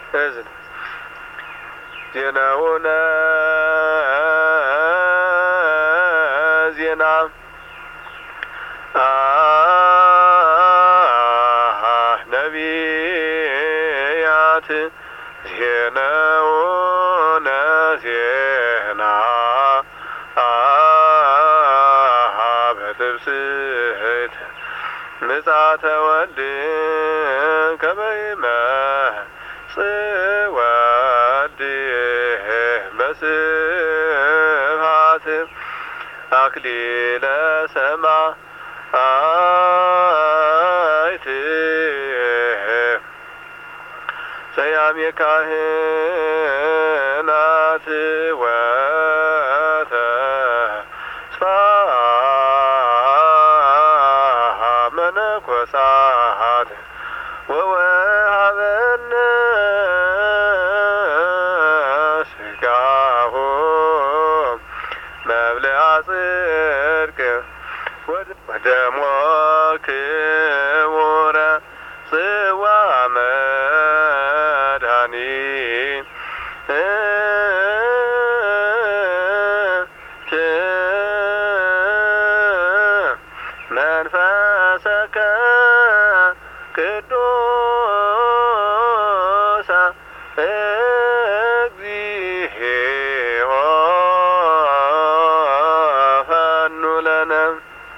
እዝን ዜናውነ ዜና ነቢያት ዜናውነ ዜና በትብስት ምጽአተ ወልድ ከመይመጽእ ወልድ በስብሐት አክሊለ ሰማዕት ሰያሜ ካህናት ወተስፋ መነኮሳት ወወሀበነ ሥጋሁ መብልዐ ጽድቅ ወደሞ ክቡረ ጽዋ መድኃኒት መንፈሰከ ቅዱስ